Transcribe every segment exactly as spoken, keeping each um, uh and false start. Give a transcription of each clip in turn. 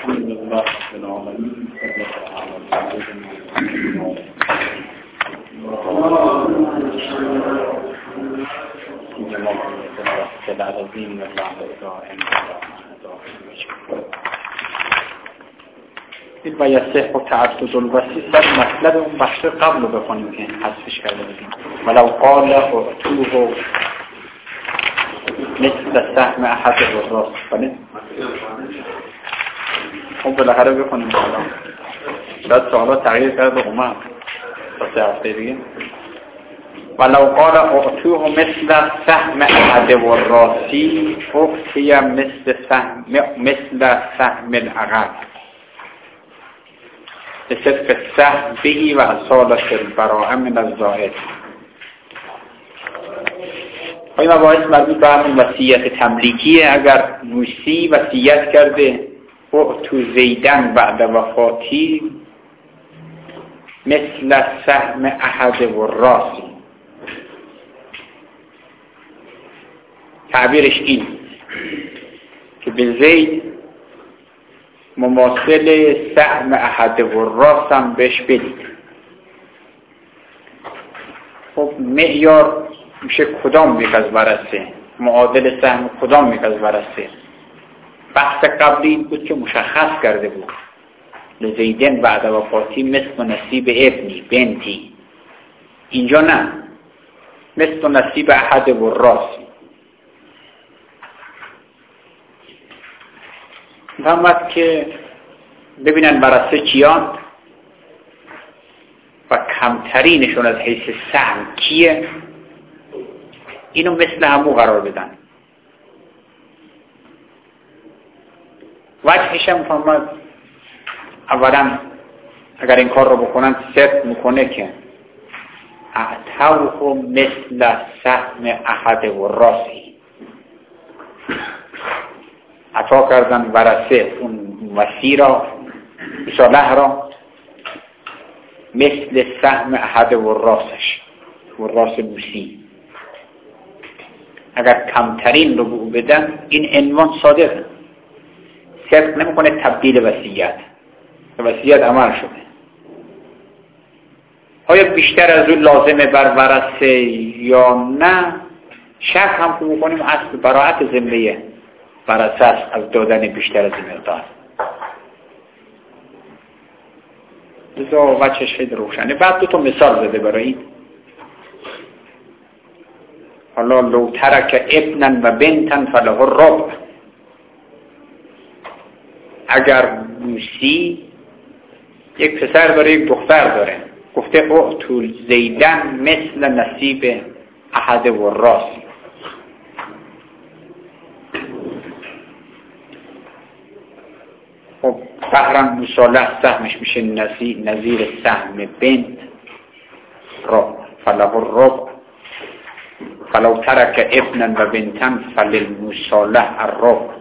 الحمد لله رب العالمين این باید صحب و تعدد الوسیط باید مطلب اون بخش قبل رو بخونیم که حذفش کرده بودیم. ولو قال اعطوه مثل سهم احد الراس. بله خب بالاخره بخونیم حالا شاید سوالا تغییر کرده اومد تا سه هفته دیگه. ولو قال اعطوه مثل سهم احد الراسی اعطی مثل سهم مثل سهم العقل به صدق سهم بهی و اصالت البراءه من الزائد. این مباحث مربوط به همون وصیت تملیکیه. اگر موسی وصیت کرده اعطو زیدن بعد وفاتی مثل سهم احد الراسی، تعبیرش این که به زید مماثل سهم احد الراس هم بهش بدید. خب معیار میشه کدام یک از ورثه، معادل سهم کدام یک از ورثه. بحث قبلی این بود که مشخص کرده بود لزیدن بعد وفاتی مثل نصیب ابنی بنتی، اینجا نه، مثل نصیب احد الراس. فهمت که ببینن ورثه کیان و کمترینشون از حیث سهم کیه، اینو مثل همو قرار بدن. وجهش هم فهمت اولا اگر این کار رو بکنن صدق میکنه که اعطوه مثل سهم احد الراسی، عطا کردن ورثه اون وصی را صالح را مثل سهم احد الراسش الراس موسی. اگر کمترین رو به او بدن این عنوان صادقه، صدق نمیکنه تبدیل وصیت، وصیت عمل شده. آیا بیشتر از اون لازمه بر ورثه یا نه؟ شک هم که میکنیم اصل براعت ذمه ورثه است از دادن بیشتر از این مقدار. لذا وجهش خیلی روشنه. بعد دو تا مثال زده برای این. حالا لو ترک ابنا و بنتا فله الربع. اگر موسی یک پسر داره یک دختر داره، گفته اعطوا زیدن مثل نصیب احد الراس، خب بهرن مصالح سهمش میشه نظیر سهم بنت ربع، فله الربع. فلو ترک ابنا و بنتا فللمصالح الربع.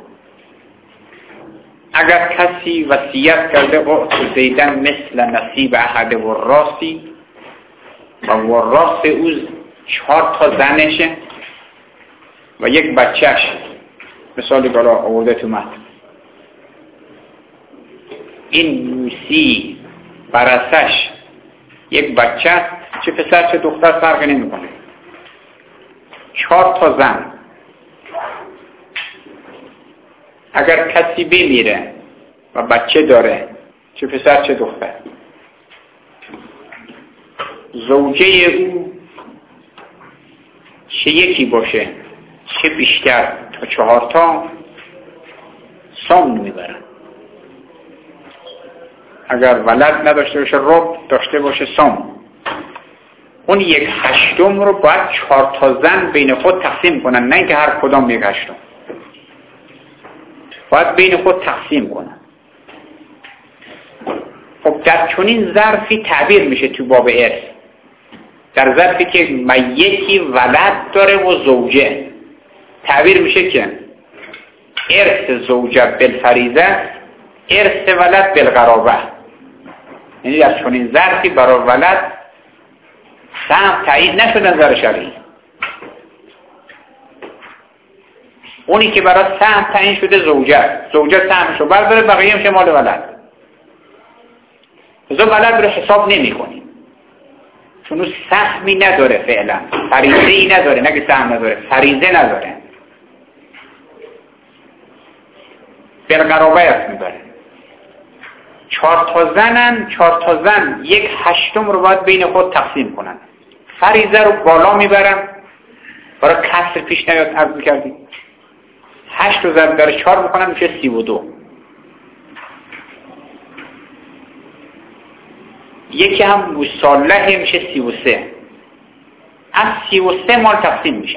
اگر کسی وصیت کرده اعطوا زیدن مثل نصیب احد الراسی و الراس او چهار تا زنشه و یک بچهش، مثالی بالا آورده تو متن، این موسی ورثش یک بچه، چه پسر چه دختر فرقی نمیکنه، چهار تا زن. اگر کسی بمیره و بچه داره، چه پسر چه دختر، زوجه او چه یکی باشه چه بیشتر تا چهار تا سام میبرن. اگر ولد نداشته باشه ربع، داشته باشه سام. اون یک هشتم رو باید چهار تا زن بین خود تقسیم کنن، نه اینکه هر کدام یک هشتم، باید بین خود تقسیم کنن. خب در چنین ظرفی تعبیر میشه تو باب ارث، در ظرفی که میتی ولد داره و زوجه، تعبیر میشه که ارث زوجه بالفریضه، ارث ولد بالقرابه. یعنی در چنین ظرفی برای ولد سهم تعیین نشد نظر شرعی. اونی که برای سهم تعیین شده زوجه، زوجه سهمشو برداره، بقیه میشه مال ولد. لذا ولد رو حساب نمی کنیم چون اون سهمی نداره، فعلا فریضه ای نداره، نگه سهم نداره، فریضه نداره، بالقرابه میبره. چهار تا زنن، چهار تا زن یک هشتم رو باید بین خود تقسیم کنن. فریضه رو بالا میبرن برای کسر پیش نیاد، عرض میکردیم هشت رو ضرب در چهار میکنن میشه سی و دو. یکی هم مصالحه میشه سی و سه. از سی و سه مال تقسیم میشه.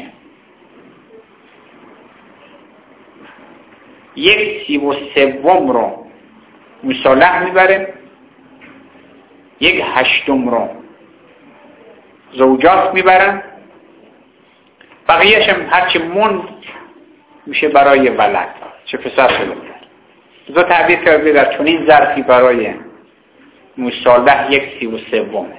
یک سی و سوم رو مصالح میبره، یک هشتم رو زوجات میبرن، بقیهش هم هرچی موند میشه برای ولد، چه پسر چه دختر. لذا تعبیر کرده در چنین ظرفی برای مصالح یک سی و سومه.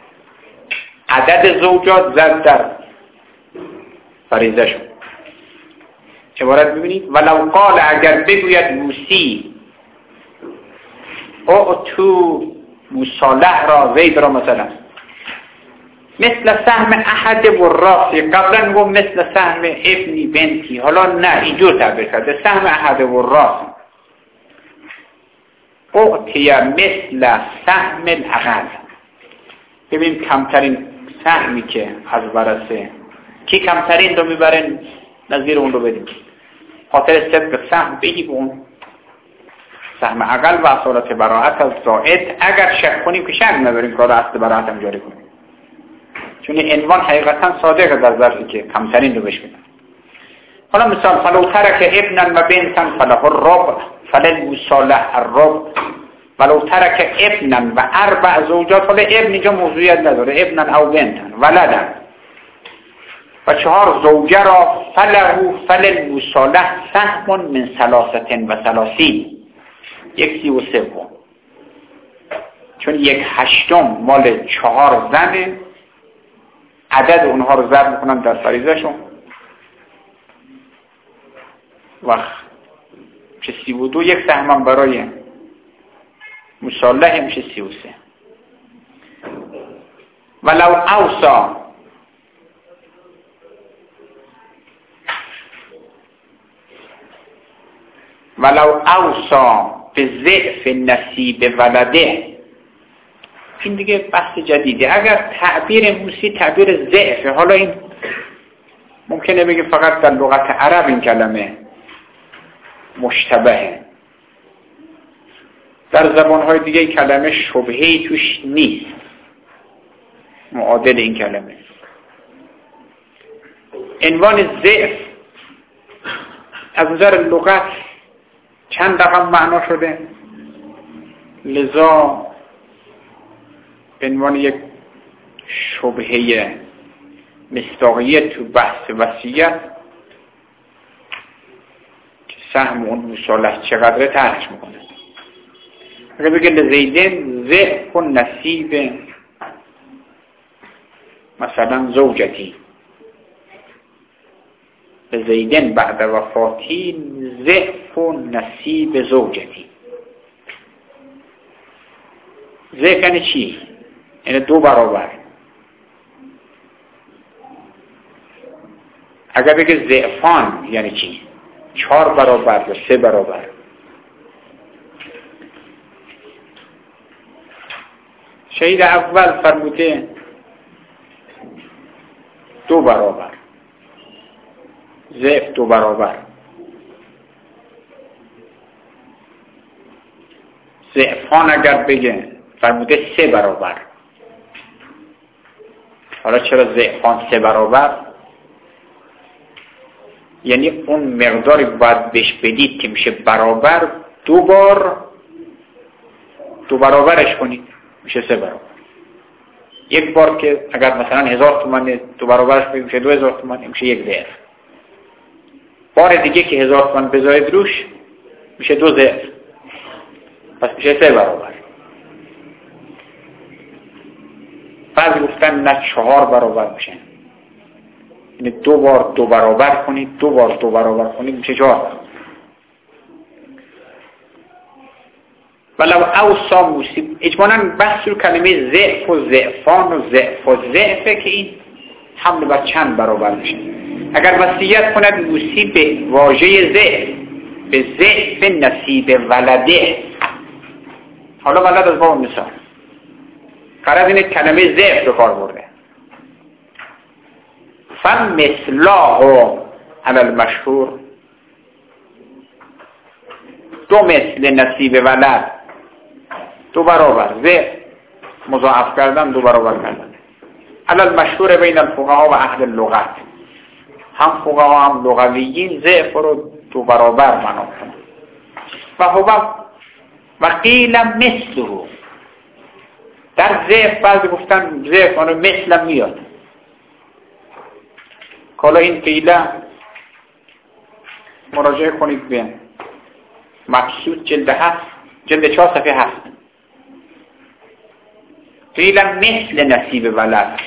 عدد زوجات زد در فریضه شد. عبارت ببینید ولو قال، اگر بگوید موسی او تو مصالح را وید را مثلا مثل سهم احد وراثی، قبلا گفت مثل سهم ابنی بنتی، حالا نه اینجور تعبیر کرده سهم احد وراث اعطی مثل سهم الاقل. ببین کمترین سهمی که از ورثه کی کمترین رو میبرن نظیر اون رو بدیم، خاطر صدق سهم بگی به اون سهم اقل و اصالت براعت از زائد. اگر شک کنیم که شک نداریم کار اصل براعت هم جاری کنیم، چون این عنوان حقیقتا صادقه در ظرفی که کمترین رو بهش میدن. حالا مثال فلو ترک ابنا و بنتا فله الربع فللمصالح الربع ولو ترک ابنا و اربع زوجات. حالا ابن اینجا موضوعیت نداره، ابنا او بنتا ولدن و چهار زوجه را فله فللمصالح سهم من ثلاثه و ثلاثین، یک سی و سوم، چون یک هشتم مال چهار زنه، عدد اونها رو ضرب میکنن در فریضه شون و میشه سی و دو. یک سهم برای مصالح میشه سی و سه. ولو اوصا، ولو اوصا به ضعف نصیب ولده، این دیگه بحث جدیده. اگر تعبیر موسی تعبیر ضعفه، حالا این ممکنه بگه فقط در لغت عرب این کلمه مشتبهه، در زبانهای دیگه این کلمه شبهه‌ای توش نیست معادل این کلمه. عنوان ضعف از نظر لغت چند رقم معنا شده، لذا به عنوان یک شبهه مصداقیه تو بحث وصیت که سهم اون مصالح چقدره طرحش میکنه. اگر بگه لزیدن ضعف و نصیب مثلا زوجتی، لزیدن بعد وفاتی ضعف و نصیب زوجتی. ضعف یعنی چی؟ یعنی دو برابر. اگر بگه ضعفان یعنی چی؟ چهار برابر یا سه برابر. شهید اول فرموده دو برابر، ضعف دو برابر. ضعفان اگر بگه فرموده سه برابر. حالا چرا ضعفان سه برابر؟ یعنی اون مقداری باید بهش بدید که میشه برابر، دو بار دو برابرش کنید میشه سه برابر. یک بار که اگر مثلا هزار تومان دو برابرش کنید میشه دو هزار تومان، میشه یک ضعف. بار دیگه که هزار تومان بذارید روش میشه دو ضعف، پس میشه سه برابر. بعضی گفتن نه چهار برابر میشه. یعنی دو بار دو برابر کنید، دو بار دو برابر کنید میشه چهار. ولو اوصا موسی، اجمالاً بحث رو کلمه ضعف و ضعفان و ضعف و ضعفه که این حمل بر چند برابر میشه. اگر وصیت کند موسی به واژه ضعف، به ضعف نصیب ولده، حالا ولد از باب مثال قرار اینه کلمه ضعف رو کار برده، فمثلاه علی المشهور، دو مثل نصیب ولد، دو برابر، ضعف مضاعف کردن، دو برابر کردن. علی المشهور بین الفقهاء و اهل اللغت، هم فقها هم لغویین ضعف رو دو برابر معنا کنن. و هو و قیل مثله، در ضعف بعضی گفتن ضعف اونو مثل میاد. حالا این قیل مراجعه کنید به مقصود جلد هفت، جلد چهار صفحه هفت. قیل مثل نصیب ولد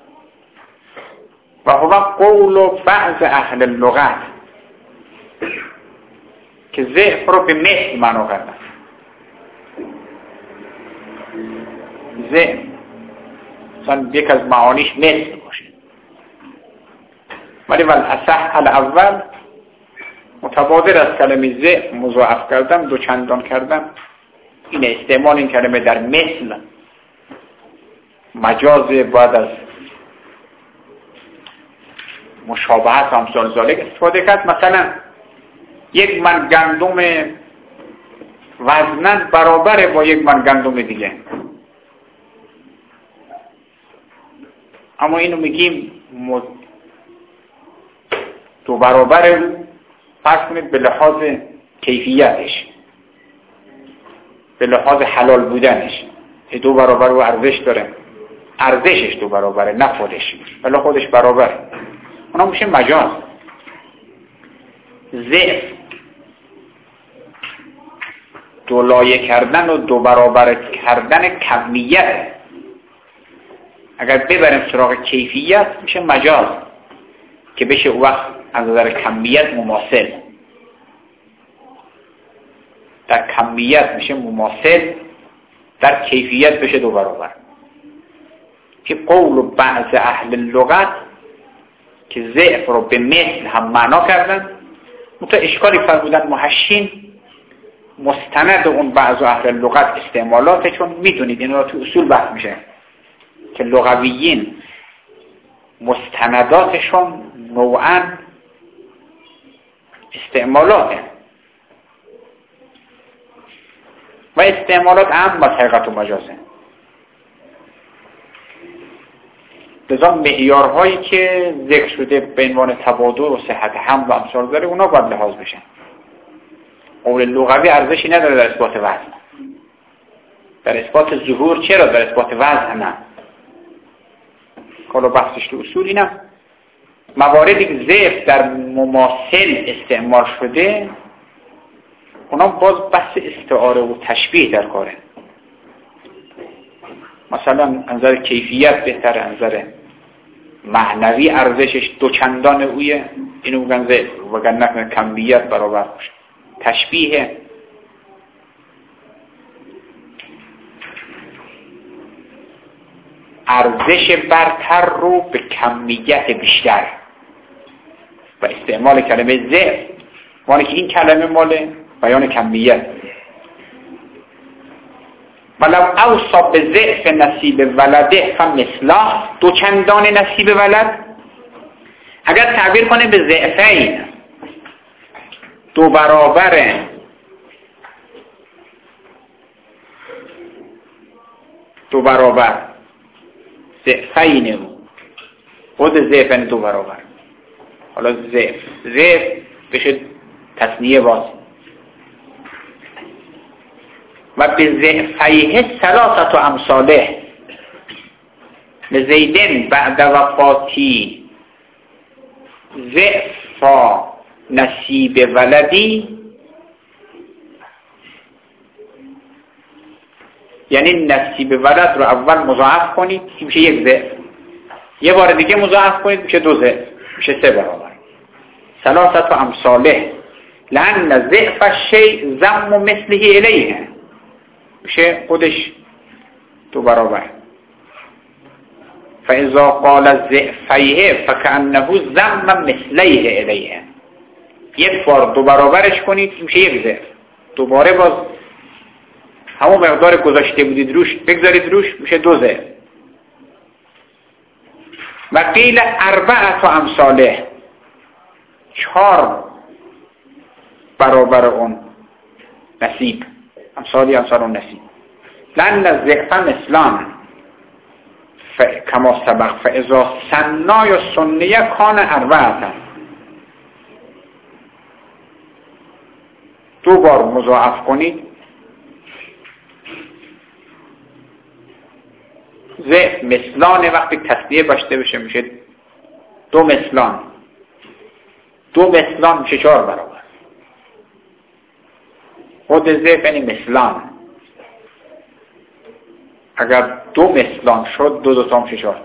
و هو قول بعض اهل اللغت، که ضعف رو به مثل معنا کردن. ضعف مثلا یک از معانیش مثل باشه، ولی والاصح الاول متبادر از کلمه ضعف مضاعف کردن، دو چندان کردن. این استعمال این کلمه در مثل مجاز بعد از مشابهت و امثال ذالک استفاده کرد. مثلا یک من گندم وزنن برابر با یک من گندم دیگه، اما اینو میگیم مد... دو برابر فرض کنید به لحاظ کیفیتش، به لحاظ حلال بودنش دو برابر و ارزش داره، ارزشش دو برابره نه خودش، ولی خودش برابره، اونا میشه مجاز. ضعف دو لایه کردن و دو برابر کردن کمیت، اگر ببریم سراغ کیفیت میشه مجاز که بشه او وقت از نظر کمیت مماثل، در کمیت میشه مماثل، در کیفیت بشه دو برابر. که قول بعض اهل اللغت که ضعف رو به مثل هم معنا کردن، متو اشکالی فرمودن محشین مستند اون بعض اهل اللغت استعمالاته، چون میدونید این رو تو اصول بحث میشه که لغویین مستنداتشون نوعاً استعمالاته و استعمالات عام با حقیقت و مجازه. لذا معیارهایی که ذکر شده به عنوان تبادر و صحت حمل و امثال داره اونا باید لحاظ بشن. قول لغوی ارزشی نداره در اثبات وزن، در اثبات ظهور چرا، در اثبات وزن نه. حالا بحثش تو اصول اینه، مواردی که ضعف در مماثل استعمال شده اونا باز بحث استعاره و تشبیه در کاره. مثلا انظر کیفیت بهتره، انظر معنوی ارزشش دو چندان اویه، اینو بگن ضعف، وگرنه نکنه کمیت برابر باشه. تشبیه ارزش برتر رو به کمیت بیشتر و استعمال کلمه ضعف معنی که این کلمه مال بیان کمیت. ولو اوصا به ضعف نصیب ولده فمثله، دو چندان نصیب ولد، اگر تعبیر کنه به ضعفین دو برابر دو برابر ضعفین خود ضعفین دو برابر، حالا ضعف ضعف بشه تصنیه باز و به ضعفیه ثلاثت و امثاله لزیدن بعد وفاتی ضعف نصیب ولدی، یعنی نصیب ولد رو اول مضاعف کنید میشه یک ضعف، یه بار دیگه مضاعف کنید میشه دو ضعف. میشه سه برابر. ثلاثت امثاله لأن ضعف الشیء ضم مثله الیه، میشه خودش دو برابر. فاذا قال ضعفیه فکأنه ضم مثلیه الیه، یک بار دو برابرش کنید میشه یک ضعف، دوباره باز همون مقدار گذاشته بودید روش بگذارید روش میشه دو ضعف. و قیل اربعت و امثاله، چهار برابر اون نصیب، امثالی امثال اون نصیب. لأن الضعف مثلان کما سبق فاذا سنا یا سنیه کان اربعتا، دو بار مضاعف کنید ضعف مثلان، وقتی تسنیه باشته بشه میشه دو مثلان، دو مثلان میشه چهار برابر. خود ضعف یعنی مثلان، اگر دو مثلان شد دو دو تا میشه چهار.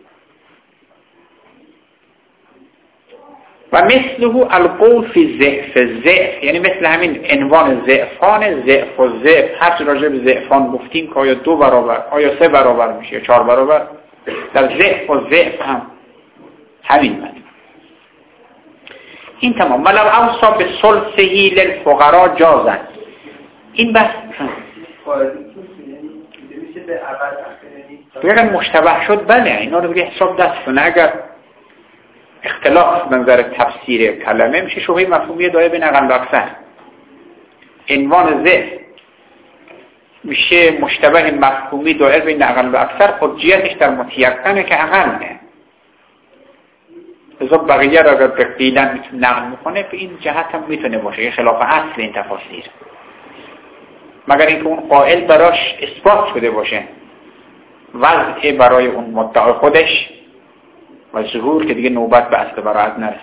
و مثله القول فی ضعف ضعف، یعنی مثل همین عنوان ضعفان، ضعف و ضعف، هر چی راجع به ضعفان گفتیم که آیا دو برابر آیا سه برابر میشه یا چهار برابر، در ضعف و ضعف هم همین معنی. این تمام. ولو اوصا به ثلثه للفقراء جازت. این بحث اگر مشتبه شد بله اینا رو بگه حساب دست کنه. اگر اختلاف منظر تفسیر کلمه میشه شبهه مفهومی داره بین اقل و اکثر. عنوان ضعف میشه مشتبه مفهومی داره بین اقل و اکثر، حجیتش در متیقنه که اقله. لذا بقیه را اگر به قیلن نقل میکنه به این جهت هم میتونه باشه، یه خلاف اصل این تفاسیر، مگر اینکه اون قائل براش اثبات شده باشه وضع برای اون مدعای خودش و ظهور که دیگه نوبت به اصل براعت نرسه.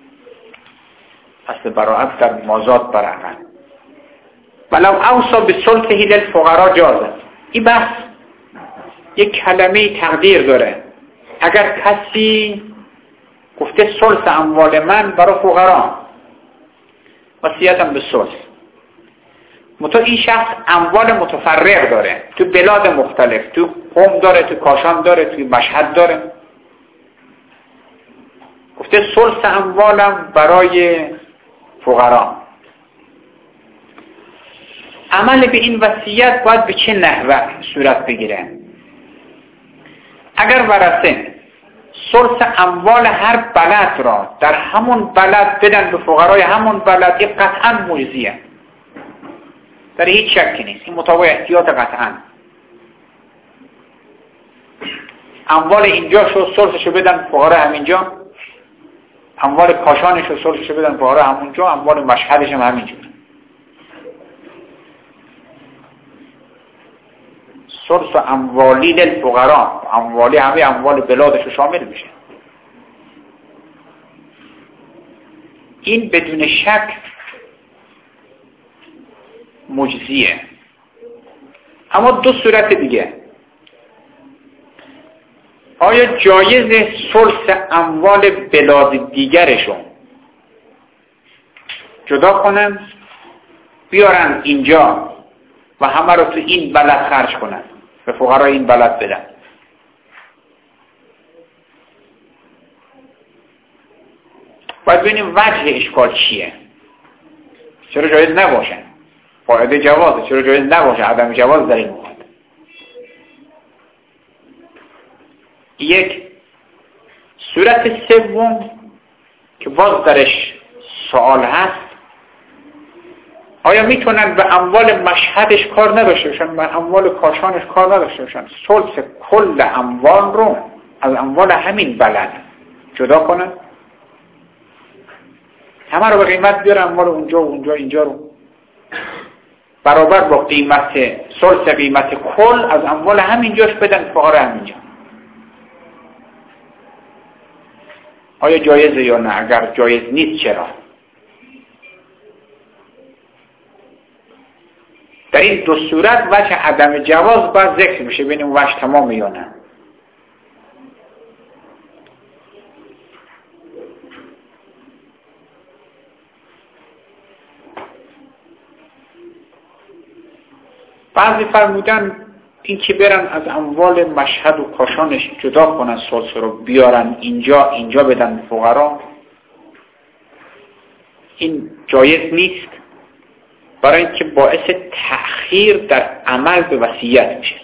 اصل براعت در مازاد برعقل. ولو اوصا به ثلثه للفقراء جازت. این بحث یک کلمه تقدیر داره. اگر کسی گفته ثلث اموال من برای فقرا، وصیتم به ثلث، متو این شخص اموال متفرق داره، تو بلاد مختلف، تو قم داره، تو کاشان داره، تو مشهد داره، گفته ثلث اموالم برای فقرا. عمل به این وصیت باید به چه نحوه صورت بگیره؟ اگر ورثه ثلث اموال هر بلد را در همون بلد بدن به فقرای همون بلد، این قطعا مجزیه، در هیچ شکی نیست، این مطابق احتیاط قطعا. اموال اینجا شو ثلثشو بدن فقرای همینجا، اموال کاشانشو ثلثشو بدن فقرای همونجا، اموال مشهدش هم همینجور. ثلث اموالی للفقراء، اموالی همه اموال بلادشو شامل میشه. این بدون شک مجزیه. اما دو صورت دیگه، آیا جایز ثلث اموال بلاد دیگرشون جدا کنن بیارن اینجا و همه رو تو این بلد خرج کنن، به فقرای این بلد بدن؟ باید ببینیم وجه اشکال چیه. چرا جایز نباشه؟ قاعده جوازه. چرا جایز نباشه؟ عدم جواز در این موقع. یک صورت سوم که باز درش سوال هست، آیا میتونن به اموال مشهدش کار نداشته باشن، به اموال کاشانش کار نداشته باشن، ثلث کل اموال رو از اموال همین بلد جدا کنن، همه رو به قیمت بیارن، اموال اونجا و اونجا اینجا رو برابر با قیمت ثلث قیمت کل از اموال همینجاش بدن فقرا همینجا؟ آیا جایزه یا نه؟ اگر جایز نیست چرا؟ در این دو صورت وجه عدم جواز باید ذکر میشه، ببینیم وجه تمام یا نه. بعضی فرمودن این که برن از اموال مشهد و کاشانش جدا کنن سلس رو بیارن اینجا اینجا بدن فقرا، این جایز نیست، برای اینکه باعث تأخیر در عمل به وصیت میشه.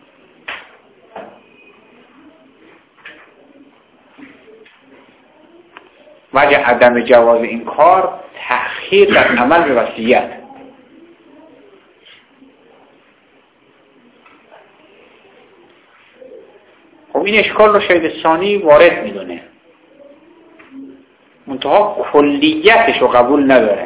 وجه عدم جواز این کار تأخیر در عمل به وصیت. خب این اشکال رو شهید ثانی وارد میدونه، منتها کلیتش رو قبول نداره.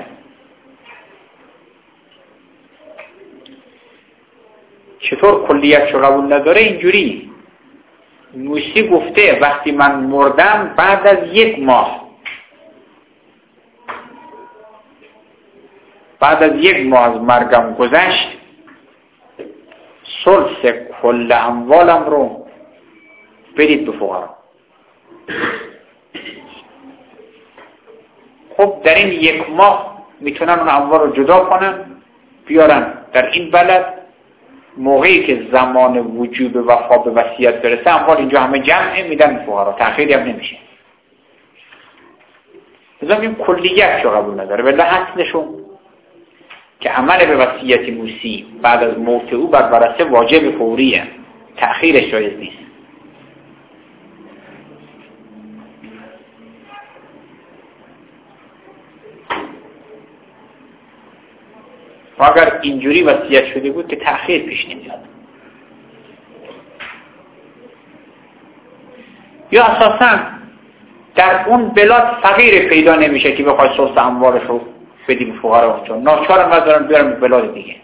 چطور کلیتش رو قبول نداره؟ اینجوری نوسی گفته وقتی من مردم بعد از یک ماه بعد از یک ماه از مرگم گذشت ثلث کل اموالم رو بدید به فقرا. خب در این یک ماه میتونن اون اموال رو جدا کنن بیارن در این بلد، موقعی که زمان وجوب وفا به وصیت برسه اموال اینجا همه جمعه میدن فقرا، تأخیری هم نمیشه. لذا این کلیت رو قبول نداره، ولی اصلشون که عمل به وصیت موسی بعد از موت او بر ورثه واجب فوریه، تأخیرش جایز نیست. و اگر اینجوری وصیت شده بود که تأخیر پیش نمیاد. یا اساساً در اون بلاد فقیر پیدا نمیشه که بخواد ثلث اموالش رو بدیم فقرا، چون ناچارن ندارن بیارن به بلاد دیگه.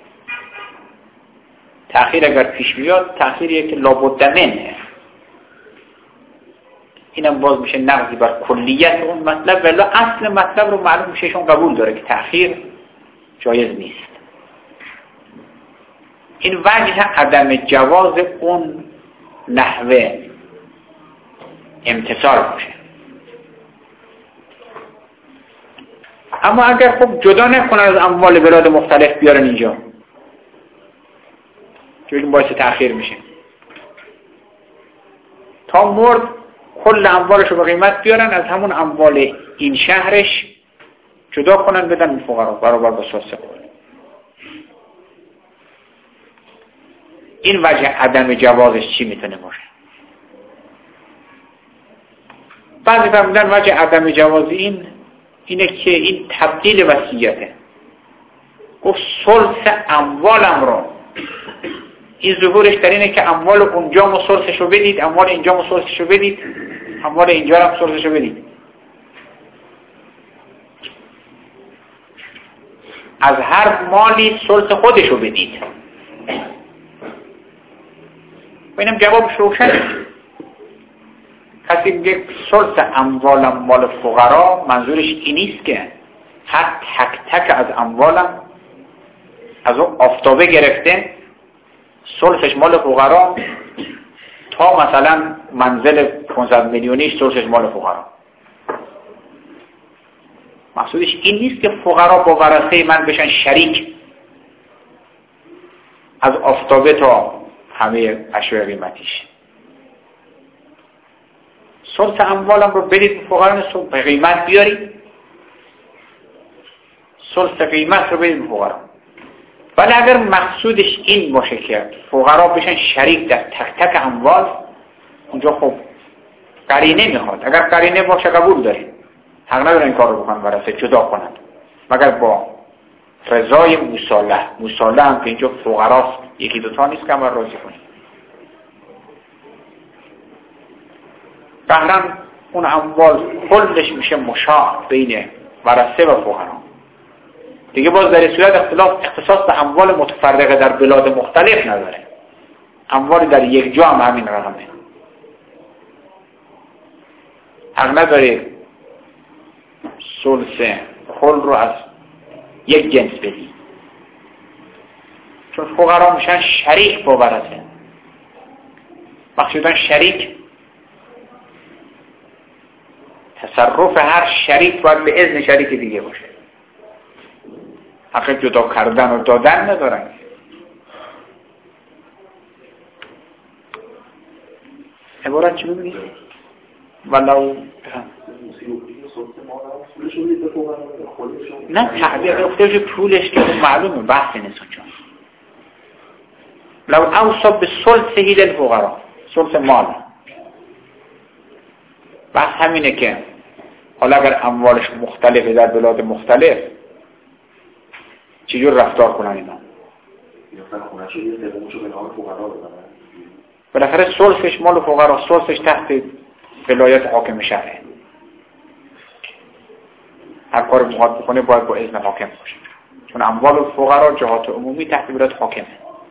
تأخیر اگر پیش بیاد تأخیریه که لابد منه. اینم باز میشه نقضی بر کلیت اون مطلب، ولی اصل مطلب رو معلوم میشه شون قبول داره که تأخیر جایز نیست. این وجه عدم جواز اون نحوه امتصال باشه. اما اگر خب جدا نکنن از اموال بلاد مختلف بیارن اینجا، چون باعث تأخیر میشه، تا مرد کل اموالش رو به قیمت بیارن، از همون اموال این شهرش جدا کنن بدن فقرا برابر با ثلث کل. این وجه عدم جوازش چی میتونه باشه؟ بعضی فرمودن وجه عدم جواز این اینه که این تبدیل وصیته. گفت ثلث اموالم رو، این ظهورش در اینه که اموال اونجا مو ثلثش رو بدید، اموال اینجا مو ثلثش رو بدید، اموال اینجا هم ثلثش رو بدید. از هر مالی ثلث خودش رو بدید. و اینم جوابش روشنه. کسی میگه ثلث اموالم مال فقرا، منظورش این نیست که هر تک تک از اموالم از اون آفتابه گرفته ثلثش مال فقرا تا مثلا منزل پانصد میلیونیش ثلثش مال فقرا. مقصودش این نیست که فقرا با ورثه من بشن شریک از آفتابه تا همه اشیاء قیمتیش. ثلث اموالم رو بدید به فقرا، به قیمت بیارید، ثلث قیمت رو بدید به فقرا. ولی اگر مقصودش این باشه که فقرا بشن شریک در تک تک اموال، اونجا خب قرینه میخواد. اگر قرینه باشه قبول داریم، حق نداره این کار رو بکنن، ورثه جدا کنند، مگر با رضای مصالح. مصالح هم که اینجا فقراست، یکی دوتا نیست که همه راضی کنیم. قهرن اون اموال کلش میشه مشاع بین ورثه و فقرا. دیگه باز در این صورت اختلاف اختصاص به اموال متفرقه در بلاد مختلف نداره، اموال در یک جا هم همین رقمه. حق نداره ثلث کل رو از یک جنس بدی، چون فقرا میشن شریک با ورثه. مقصودن شریک، تصرف هر شریک باید به اذن شریک دیگه باشه. حق جدا کردن و دادن ندارن. عبارت چی می‌بینید؟ ولو نه تعبیر گفتهش پولش که معلومه بحث نیست اونجا. لو اوصى بالثلث للفقراء، ثلث مال. بحث همینه که حالا اگر اموالش مختلفه در بلاد مختلف چجور رفتار کنن اینا؟ بالاخره ثلثش مال فقرا، ثلثش تحت ولایت حاکم شهره. هر کار میخواد بکنه باید با اذن حاکم باشه، چون اموال فقرا جهات عمومی تحت ولایت حاکمه.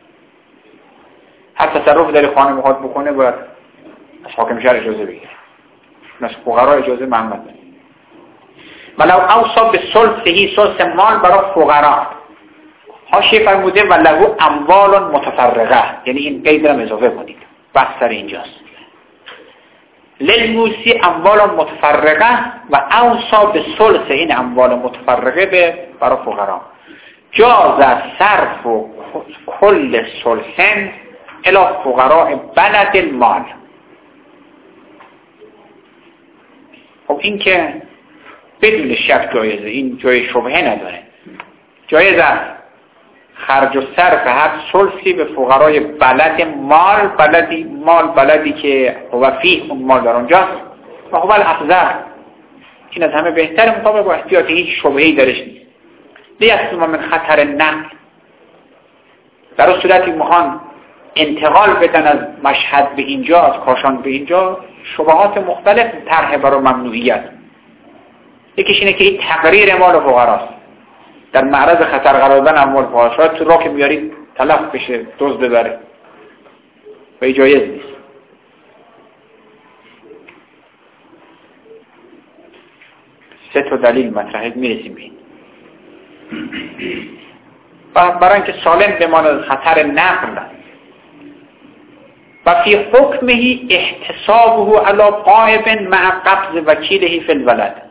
هر تصرف در خانه میخواد بکنه باید از حاکم شهر اجازه بگیره، از فقرا اجازه ممنوع داره. ولو اوصى بالثلث، ثلث مال برای فقرا. حاشیه فرموده ولهو اموال متفرقه، یعنی این قید رو اضافه کنید، بحث سر اینجاست. للموسی اموال متفرقه و اوصى بالثلث، این اموال متفرقه به برای فقرا. جاز صرف و کل ثلثن الی فقراء بلد المال. خب این که بدون شک جایزه، این جای شبهه نداره، جایز است خرج و صرف هر ثلثی به فقرای بلد مال، بلدی مال بلدی که وفیه اون مال در اونجاست و هو الافضل، این از همه بهتر مطابق با احتیاط، هیچ شبهه‌ای درش نیست. لیسلم من خطر نقل، در اون صورتی میخوان انتقال بدن از مشهد به اینجا، از کاشان به اینجا، شبهات مختلف طرح برای ممنوعیت. یکیش اینه که این تقریر مال فقراست، در معرض خطر قرار دادن اموال فقرا، شاید تو راه که میارید تلف بشه، دزد ببره و این جایز نیست. سه تا دلیل مطرحه، میرسیم به این. برای اینکه سالم بماند از خطر نقل و فی حکمه احتسابه علی غائب مع قبض وکیله فی الولد.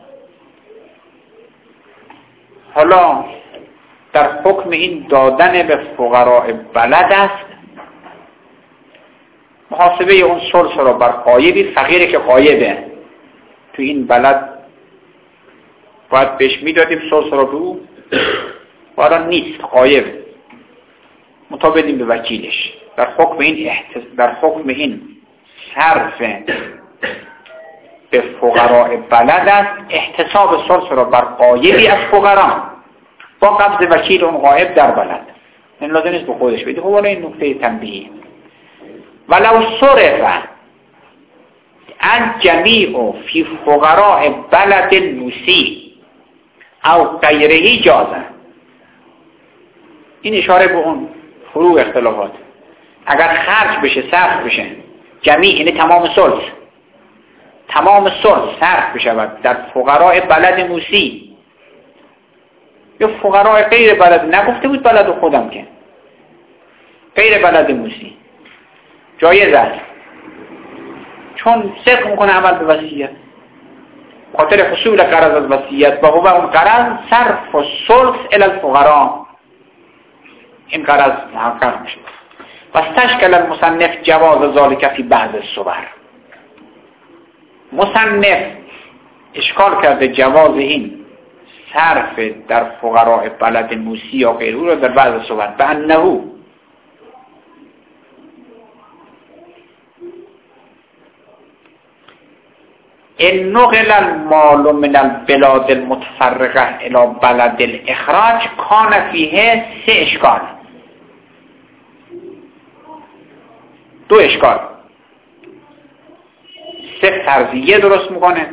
حالا در حکم این دادن به فقراء بلد است، محاسبه اون ثلث را بر غایبی، فقیری که غایبه تو این بلد باید بهش میدادیم ثلث را به او، حالا نیست، غایب، مطابقیم به وکیلش. در حکم این احتس... در حکم این صرف به فقراء بلد است، احتساب ثلث را بر غایبی از فقرا با قبض وکیل اون غایب در بلد. این لازم نیست به خودش بدی. خب حالا این نکته تنبیهی. ولو صرف ان جمیع فی فقراء بلد الموسی او غیره جازه. این اشاره به اون فروع اختلافات. اگر خرج بشه، صرف بشه، جمیع یعنی تمام ثلث، تمام ثلث صرف بشود در فقراء بلد موسی یا فقراء غیر بلد، نگفته بود بلد خودم که غیر بلد موسی، جایز است، چون صدق میکنه عمل به وصیت، خاطر حصول قرض از وصیت و هو اون قرض صرف و ثلث الی الفقراء، این قرض محقق میشه. و استشکل المصنف جواز ذالک فی بعض الصور. مصنف اشکال کرده جواز این صرف در فقراء بلد موسی یا غیره را در بعض صور، به انه ان نقل المال من البلاد المتفرقه الى بلد الاخراج کان فیه سه اشکال، دو اشکال. سه فرضیه درست میکنه.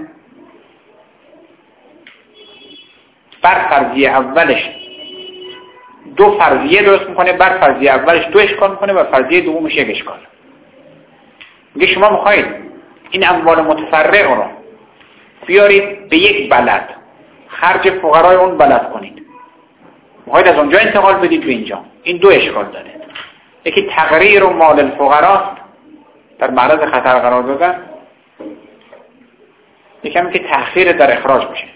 بر فرضیه اولش دو فرضیه درست میکنه، بر فرضیه اولش دو اشکال میکنه، بر فرضیه دومش یک اشکال. میگه شما میخواید این اموال متفرق رو بیارید به یک بلد، خرج فقرای اون بلد کنید، میخواید از اونجا انتقال بدید به اینجا. این دو اشکال داره. یکی تقریر و مال الفقراست، در معرض خطر قرار دادن، یکمی که تأخیر در اخراج میشه،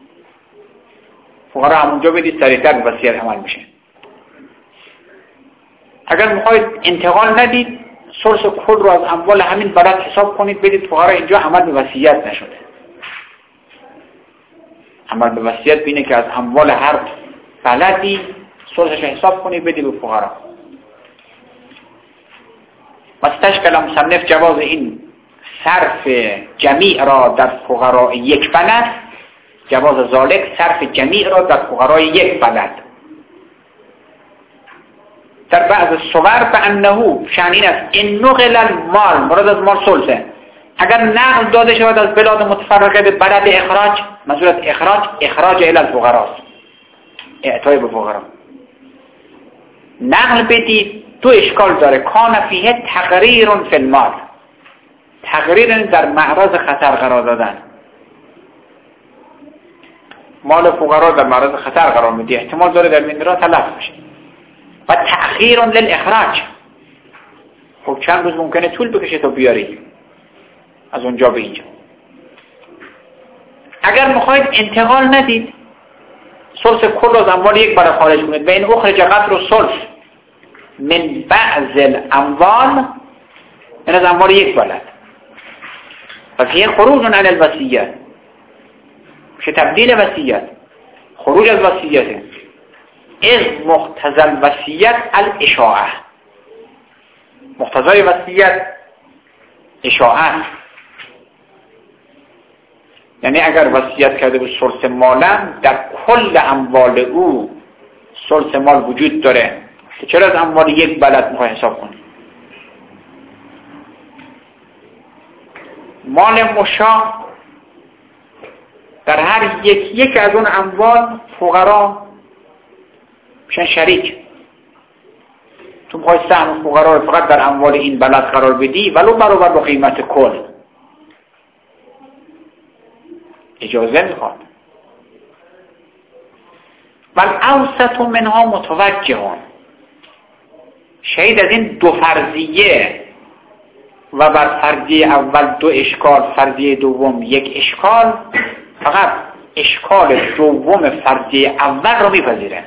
فقرا همونجا بدید سریعتر به وصیت عمل میشه. اگر میخواید انتقال ندید، ثلث کل رو از اموال همین بلد حساب کنید بدید فقرا. اینجا عمل به وصیت نشده. عمل به وصیت بینه که از اموال هر بلدی ثلثش حساب کنید بدید به فقرا. واستشکل مصنف جواز این صرف جمیع را در فقراء یک بلد، جواز ذالک صرف جمیع را در فقراء یک بلد. در بعض صور به انه شأن این است ان نقل المال، مراد از مال ثلثه، اگر نقل داده شود از بلاد متفرقه به بلد اخراج، منظور از اخراج اخراج الی الفقراء، اعطای به فقرا. نقل بدید دو اشکال داره. کان فیه تقریر فی المال، تقریر در معرض خطر قرار دادن. مال فقرا در معرض خطر قرار میدی، احتمال داره در میراث تلف بشه. و تأخیر للاخراج، خب چند روز ممکنه طول بکشه تا بیاری از اونجا به اینجا. اگر میخواید انتقال ندید، ثلث کل از اموال یک بلد خارج کنید. و این اخرج قدر ثلث من بعض الاموال، این از اموال یک بلد. و فیه خروج عن الوصیت، میشه تبدیل وصیت، خروج از وصیت. از مقتضی الوصیت الاشاعه، مقتضای وصیت اشاعه، یعنی اگر وصیت کرده به ثلث مالم، در کل اموال او ثلث مال وجود داره، که چرا از اموال یک بلد میخوای حساب کنی؟ مال مشاع در هر یک یک از اون اموال فقرا میشن شریک. تو میخوای سهم فقرا رو فقط در اموال این بلد قرار بدی ولو برابر با قیمت کل، اجازه میخواد. ولی اوسط منها متوجهان، شهید از این دو فرضیه و بر فرضیه اول دو اشکال، فرضیه دوم یک اشکال، فقط اشکال دوم فرضیه اول رو میپذیره.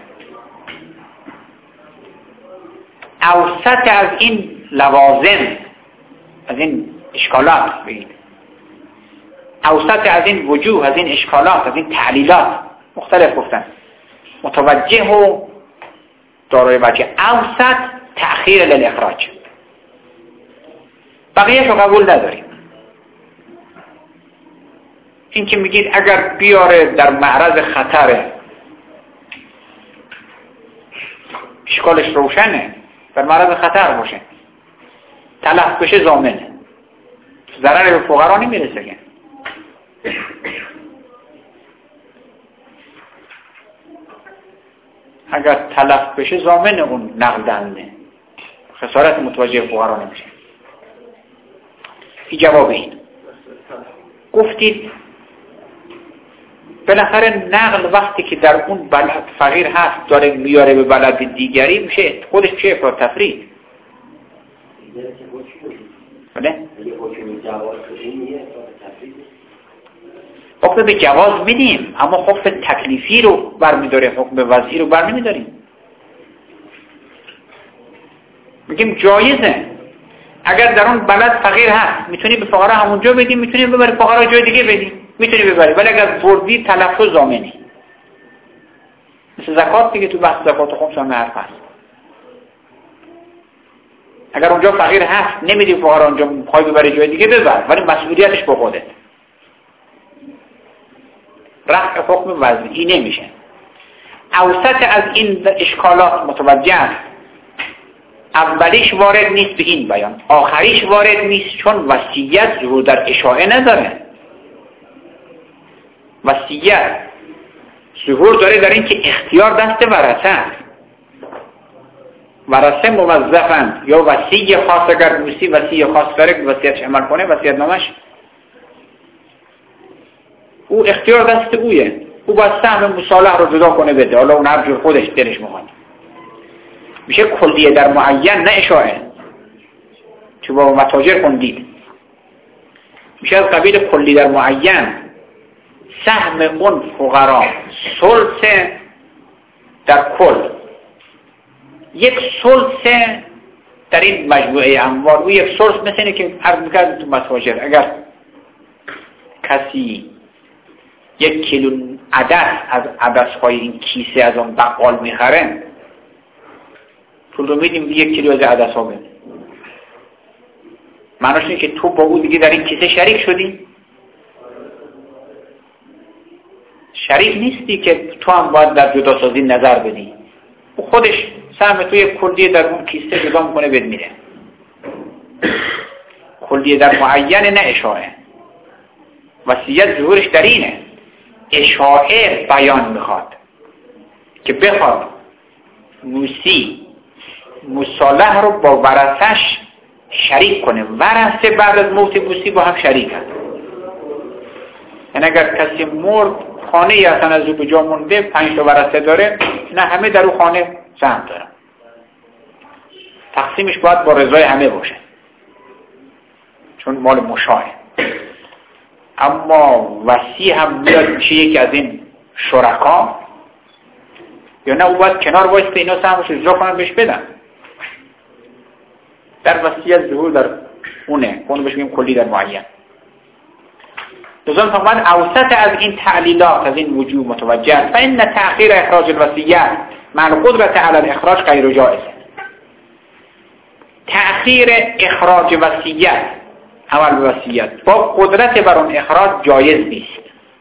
اوسط از این لوازم، از این اشکالات بگید، اوسط از این وجوه، از این اشکالات، از این تعلیلات مختلف گفتن. متوجه و دارای وجه. اوسط تأخیر للاخراج، بقیه‌شو قبول نداریم. این که میگید اگر بیاره در معرض خطره، اشکالش روشنه، در معرض خطر باشه، تلف بشه ضامنه، ضرر به فقرا نمیرسه که. اگر تلف بشه ضامن اون نقل دهنده، خسارت متوجه فقرا نمیشه. این جواب این. گفتید بالاخره نقل وقتی که در اون بلد فقیر هست داره میاره به بلد دیگری، میشه خودش چه افراد تفرید. بله؟ حکم به جواز میدیم، اما حکم تکلیفی رو برمیداره، حکم وضعی رو برنمیداریم. میگیم جایزه، اگر در اون بلد فقیر هست میتونی به فقرا همونجا بدیم، میتونی ببری فقرا جای دیگه بدیم، میتونی ببری، ولی اگر بردی تلفظ ضامنی. مثل زکات دیگه، تو بحث زکات و خمس هم حرف هست. اگر اونجا فقیر هست نمیدی فقرا، اونجا میخوای ببری جای دیگه ببر، ولی مسئولیتش با خودت. رفع حکم وضعی نمیشه. اوسط از این اشکالات متوجه است. اولیش وارد نیست به این بیان، آخریش وارد نیست، چون وصیت ظهور در اشاعه نداره. وصیت ظهور داره در این که اختیار دست ورثه است. ورثه موظفن یا وصی خاص، اگر موسی وصی خاص داره که وصیتش عمل کنه، وصیت نامش او اختیار دست اویه، او باید سهم مصالح رو جدا کنه بده، حالا اون هر جور خودش دلش میخواد. میشه کلیه در معین، نه اشاعه. چه با متاجر خوندید، میشه از قبیل کلی در معین. سهم اون فقرا ثلث در کل، یک ثلث در این مجموعه اموال او یک سورس مثل اینه که عرض میکرد تو متاجر، اگر کسی یک کیلو عدس از عدس‌های این کیسه از اون بقال میخره، پول رو میدیم یک کیلو از عدس‌ها بده. معناش اینه که تو با او دیگه در این کیسه شریک شدی؟ شریک نیستی که تو هم باید در جداسازی نظر بدی. او خودش سهم تو یک کلیه در اون کیسه جدا میکنه بد میره. کلیه در معینه، نه اشاعه. وصیت ظهورش در اینه، اشاعه بیان میخواد که بخواد موسی مصالح رو با ورثش شریک کنه. ورثه بعد از موت موسی با هم شریک هست. یعنی اگر کسی مرد خانه ای اصلا از او به جا مونده، پنج تا ورثه داره، نه همه در اون خانه سهم دارن. تقسیمش باید با رضای همه باشه چون مال مشاهه. اما وصی هم میاد میشه یکی از این شرکا، یا نه او باید کنار وایسته اینا سهمش اجرا کنن بهش بدن. در وصیت ظهور در اونه، اونو بهش میگیم کلی در معین. لذا فقط اوسط از این تعلیلات، از این وجوه متوجه است. فإن تأخیر اخراج الوصیت مع القدرة على الاخراج غیر جائز. تأخیر اخراج وصیت، عمل وصیت با قدرت بر اون اخراج جایز نیست.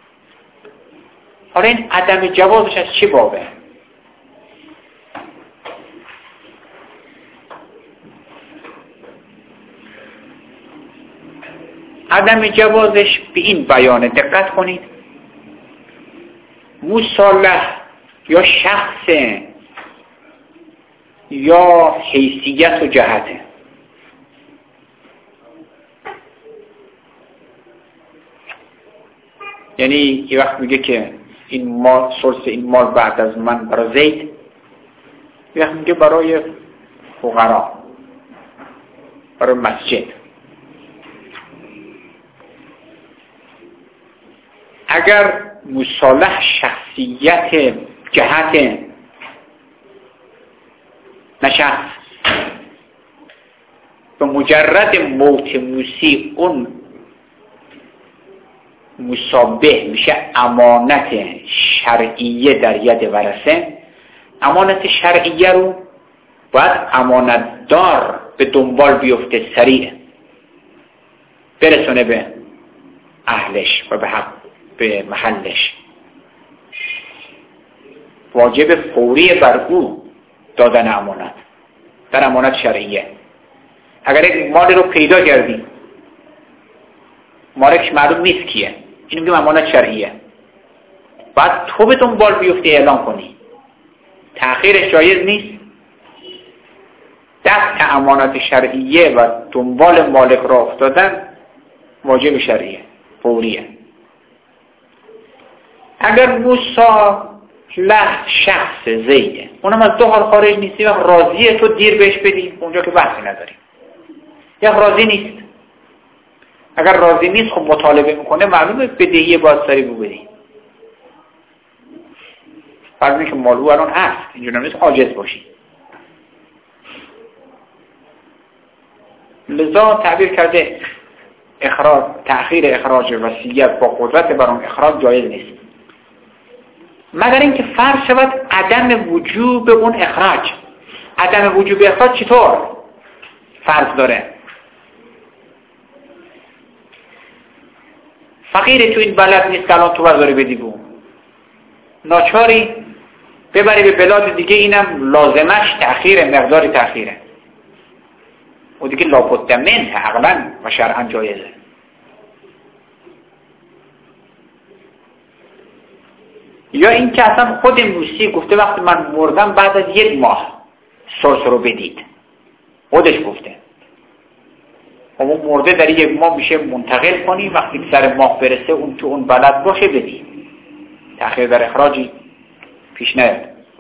حالا این عدم جوازش از چه بابه؟ عدم جوازش به این بیانه دقت کنید. مصالح یا شخص یا حیثیت و جهته. یعنی یه وقت میگه که این مال، سورس این مال بعد از من برای زید، یه وقت میگه برای فقرا، برای مسجد. اگر مصالح شخصیت جهت نشخص به مجرد موت موسی اون مصابه میشه امانت شرعیه در ید ورثه، امانت شرعیه رو باید امانت دار به دنبال بیفته، سریع برسونه به اهلش و به حق به محلش. واجب فوری بر او دادن امانت در امانت شرعیه. اگر یک مال رو پیدا کردی، مالکش معلوم نیست کیه، این میگم امانت شرعیه، باید تو به دنبال بیفتی اعلام کنی. تأخیرش جایز نیست. دفع امانت شرعیه و دنبال مالک را افتادن واجب شرعیه، فوریه. اگر مصالح شخص زیده، اونم از دو حال خارج نیستی و راضیه تو دیر بهش بدی، اونجا که بحثی نداریم. یا راضی نیست، اگر راضی نیست خب مطالبه میکنه، معلومه بدهی باید سری بو بدی. فرض اینه که مالو الان هست، اینجور نیست عاجز باشی. لذا تعبیر کرده اخراج، تأخیر اخراج وصیت با قدرت بر اون اخراج جایز نیست، مگر اینکه فرض شود عدم وجوب اون اخراج. عدم وجوب اخراج چطور فرض داره؟ فقیر تو این بلد نیست الان تو برداری بدی بو، ناچاری ببری به بلاد دیگه، اینم لازمش تأخیر، مقداری تأخیره و دیگه لابد منه، عقلا و شرعا جایزه. یا این که اصلا خود موسی گفته وقتی من مردم بعد از یک ماه سورس رو بدید، خودش گفته اون مرده در یک ماه میشه منتقل کنی، وقتی سر ماه برسه اون تو اون بلد باشه بدی. تأخیر در اخراجی پیش نیاد.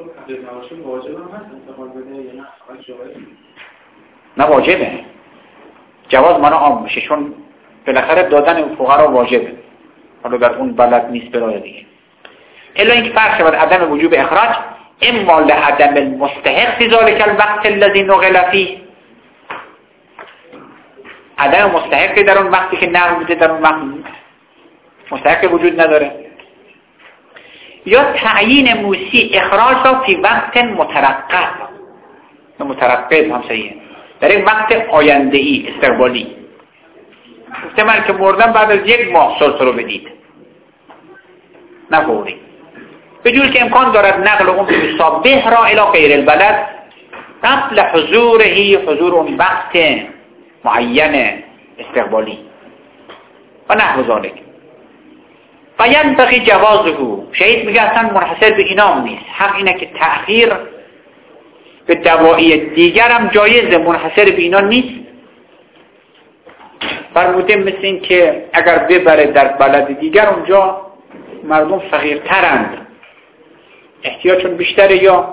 نه واجبه، جواز مانا عام میشه، چون بالاخره دادن فقرا واجبه، حالا در اون بلد نیست برای دیگه. الا اینکه فرق شود عدم وجوب اخراج اما لعدم المستحق فی ذلک الوقت الذی نقل فیه، عدم مستحقی در اون وقتی که نقل بوده در اون وقت مستحق وجود نداره. یا تعیین موسی اخراج را فی وقت مترقب، مترقب هم صحیحه، در این وقت آینده ای استقبالی. گفته من که مردم بعد از یک ماه سلطه رو بدید، نه فوری، به جور که امکان دارد نقل اون به را الی غیر البلد قبل حضوره، حضور اون وقت معین استقبالی و نحو ذالک. و ینبغی جوازه، شهید میگه اصلا منحصر به اینا نیست، حق اینه که تأخیر به دواعی دیگر هم جایز، منحصر به اینا نیست. فرموده مثل این که اگر ببره در بلد دیگر اونجا مردم فقیرترند، احتیاجشون بیشتره یا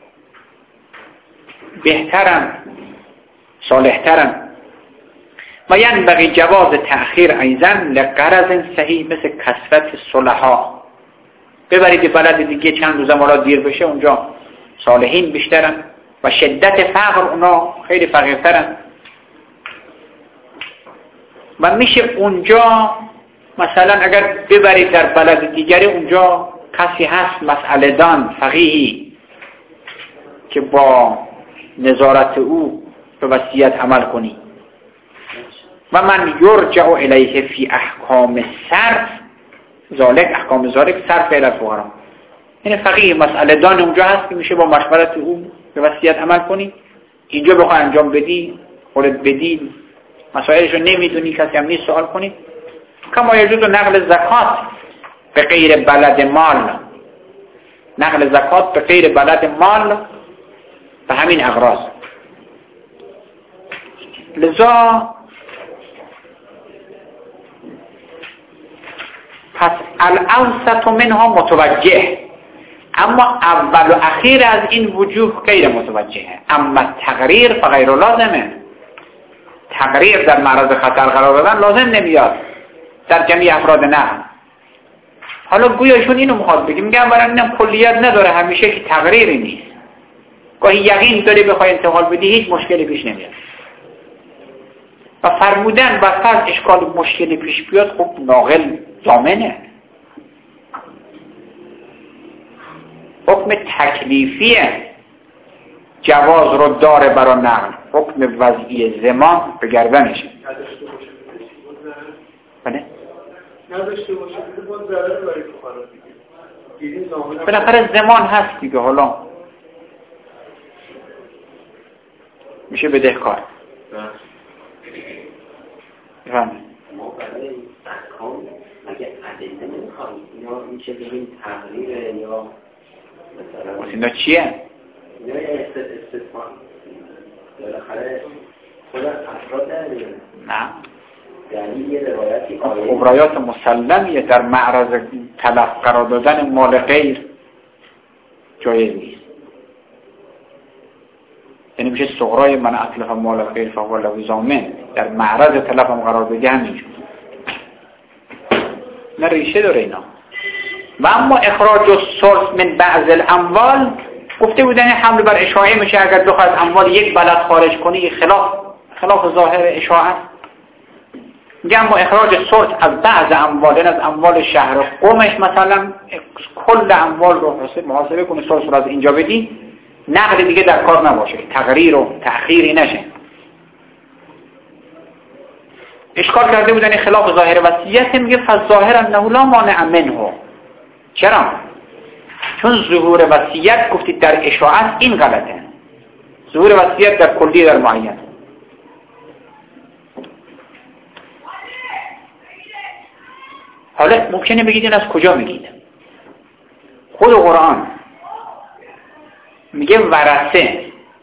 بهترن، صالحترن. و ینبغی جواز تأخیر ایضا لغرض صحیح مثل کثرت صلحا، ببرید بلد دیگه چند روز مالا دیر بشه، اونجا صالحین بیشترن و شدت فقر اونا خیلی فقیرترن. و میشه اونجا مثلا اگر ببرید در بلد دیگری اونجا کسی هست مسئله دان فقیهی که با نظارت او به وصیت عمل کنی. و من یرجع الیه فی احکام صرف ذالک، احکام ذالک صرف الی الفقراء، این فقیه مسئله دان اونجا هست که میشه با مشورت او به وصیت عمل کنی. اینجا بخوای انجام بدی، خودت بدی، مسائلشو نمیدونی، کسی هم نیست سوال کنی. کما یجوز نقل زکات به غیر بلد مال، نقل زکات به غیر بلد مال به همین اغراض. لذا پس الاوسط منها متوجه، اما اول و اخیر از این وجوه غیر متوجهه. اما تقریر فغیر لازمه، تقریر در معرض خطر قرار دادن لازم نمیاد در جمعی افراد نه. حالا گویاشون اینو میخواد بگیم، میگم برای اینم کلیت نداره همیشه که تقریری نیست، گاهی یقین داری بخوای انتقال بدی هیچ مشکلی پیش نمیاد. و فرمودن و فرض اشکال مشکلی پیش بیاد خب ناقل ضامنه. حکم تکلیفیه جواز رو داره برای نقل، حکم وضعی زمان به گردنشه. بله؟ نداشته باشه که باید ضرر برای فقرا دیگه. بالاخره زمان هست دیگه، حالا میشه بدهکار. بفهم ما برای احکام مگه ادله نمیخوایم؟ اینا میشه بگیم تغییر یا مثلا اینا چیه؟ اینا استثمان بالاخره خود افراد داریم. نه یعنی یه روایتی خبرایات مسلمیه در معرض تلف قرار دادن مال غیر جایز نیست. یعنی میشه صغرای من اطلف مال غیر فهو له ضامن، در معرض تلف هم قرار بده همینجور، نه ریشه داره اینا. و اما اخراج الثلث من بعض الاموال، گفته بودن حمل بر اشاعه میشه اگر بخواد اموال یک بلد خارج کنی، خلاف خلاف ظاهر اشاعه. میگم ما اخراج ثلث از بعض اموال، از اموال شهر قومش مثلا کل اموال رو محاسبه کنی، ثلث رو از اینجا بدی، نقل دیگه در کار نباشه، تغییر و تأخیری نشه. اشکال کرده بودن خلاف ظاهر وصیت، میگه فظاهر انه لا مانع منه. چرا؟ چون ظهور وصیت گفتید در اشاعت این غلطه، ظهور وصیت در کلی در معین. حالا ممکنه بگید این از کجا میگید؟ خود قرآن میگه ورثه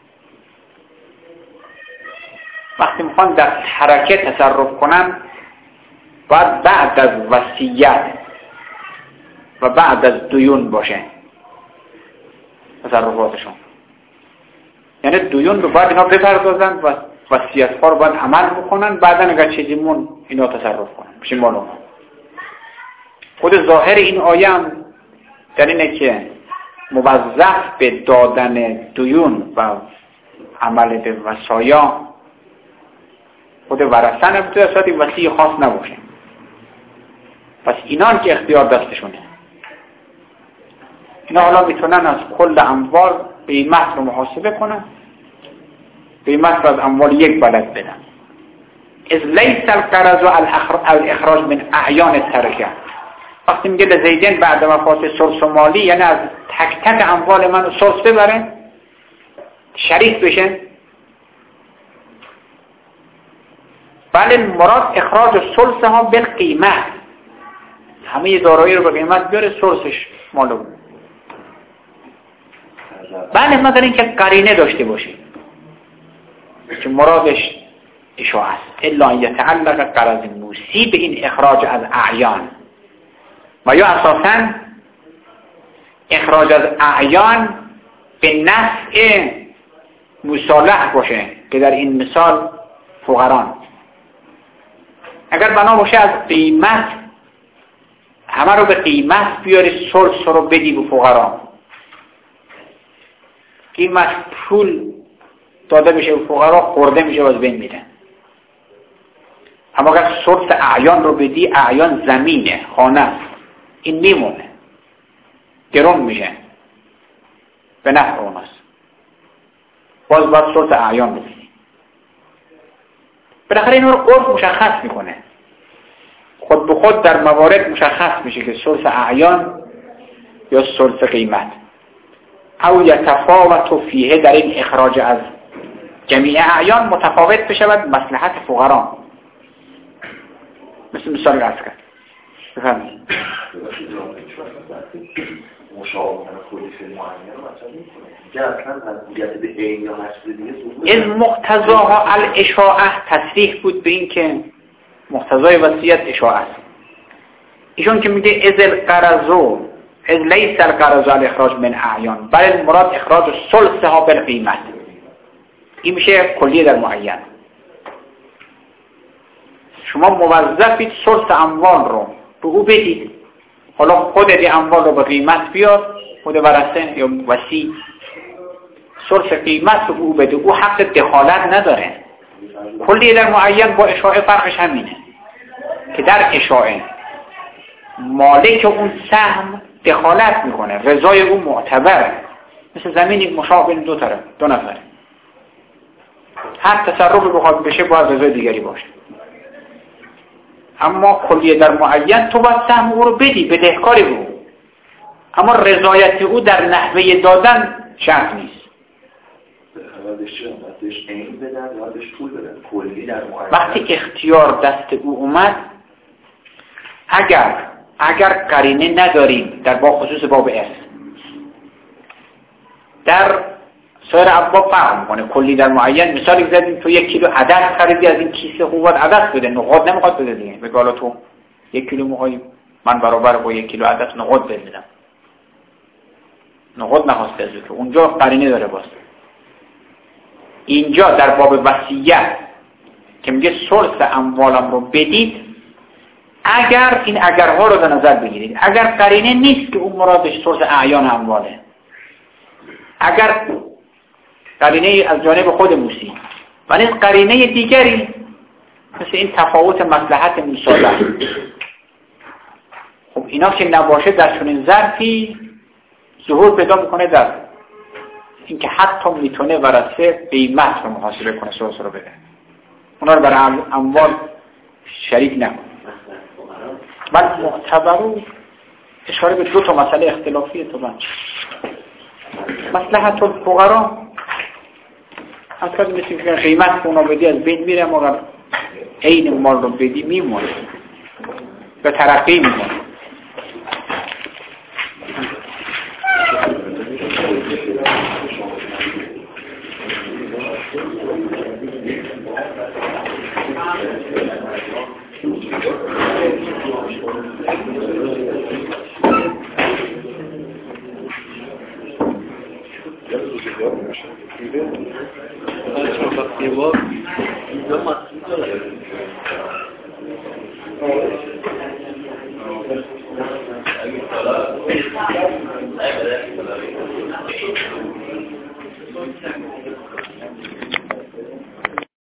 وقتی میخوان در حرکت تصرف کنن باید بعد از وصیت و بعد از دیون باشه تصرفاتشون. یعنی دیون رو باید اینا بپردازن و وصیت‌ها رو باید عمل بکنن، بعدا اگر چیزی مون اینا تصرف کنن بشه مال اونها. خود ظاهر این آیه هم در اینه که موظف به دادن دیون و عمل به وصایا خود ورثه نبوده، صورت وصی خاص نباشه. پس اینان که اختیار دستشونه، اینا حالا میتونن از کل اموال قیمت رو محاسبه کنن، قیمت رو از اموال یک بلد بدن. از لیس القرض الاخراج من اعیان ترکه. وقتی میگه لزیدین بعد وفات ثلث مالی، یعنی از تک تک اموال منو ثلث ببرن، شریک بشن. بله مراد اخراج ثلث ها بالقیمت، همه دارایی رو به قیمت بیاره، ثلثش مالو. بله مگر اینکه قرینه داشته باشه که مرادش اشاعه است، الا ان یتعلق قرض موسی به این اخراج از اعیان، و یا اساساً اخراج از اعیان به نفع مصالح باشه که در این مثال فقران. اگر بنا باشه از قیمت همه رو به قیمت بیاری، ثلث رو بدی به فقرا، قیمت پول داده بشه به فقرا، خورده میشه و از بین میره. اما اگر ثلث اعیان رو بدی، اعیان زمینه، خانه است، این میمونه، گرون میشه، به نفع اوناست. باز باید ثلث اعیان بدی. بالاخره این رو عرف مشخص میکنه، خود به خود در موارد مشخص میشه که ثلث اعیان یا ثلث قیمت. او یتفاوت فیه، در این اخراج از جمیع اعیان متفاوت بشود مصلحت فقرا. مثل مثال عرض کرد. بفرمایید. مشابهت خودی فی معین مثلا میگه اصلا مسئولیت به عین یا مسئولیت دیگه از مقتضاها الاشاعه تصریح بود به این که مقتضای وصیت اشاعه است. ایشون که میگه از القرض از لیس القرض الاخراج من اعیان، بل مراد اخراج ثلثها بالقیمت، این میشه کلیه در معین. شما موظفید ثلث اموال رو به او بدید، حالا خودت این اموال رو به قیمت بیار، خود ورثه یا وصی ثلث قیمت رو به او بده، او حق دخالت نداره. کلیه در معین با اشاعه فرقش همینه که در اشاعه مالک اون سهم دخالت میکنه، رضای او معتبره، مثل زمینی مشابه دو طرف دو نفره، هر تصرف بخواد بشه باید رضای دیگری باشه. اما کلیه در معین تو باید سهم او رو بدی، بدهکاری او، اما رضایت او در نحوه دادن شرط نیست. وقتی اختیار دست او اومد، اگر اگر قرینه نداریم در با خصوص باب ارث، در سایر ابواب فرق میکنه. کلی در معین مثالی زدیم، تو یک کیلو عدس خریدی، از این کیسه خوبات عدس بده، نقاط نمیخواد بده دیگه. بگه حالا تو یک کیلو میخوای، من برابر با یک کیلو عدس نقاط بدم، نقاط نخواسته از تو، اونجا قرینه داره. باز اینجا در باب وصیت که میگه ثلث اموالم رو بدید، اگر این اگرها رو به نظر بگیرید، اگر قرینه نیست که اون مرادش ثلث اعیان امواله، اگر قرینه از جانب خود موسی و نیز قرینه دیگری مثل این تفاوت مصلحت مصالح، خب اینا که نباشه در چنین ظرفی ظهور پیدا میکنه در اینکه حتی میتونه ورثه قیمت رو محاسبه کنه، ثلث رو بده، اونا رو برای اموال شریک نکنه. بل معتبرو اشاره به دو تا مسئله اختلافیه. تو بند مصلحت الفقرا از کسی مثل که قیمت که اونا بدی از بین میره، مگر عین مال رو بدی میمونه، به ترقی میمونه.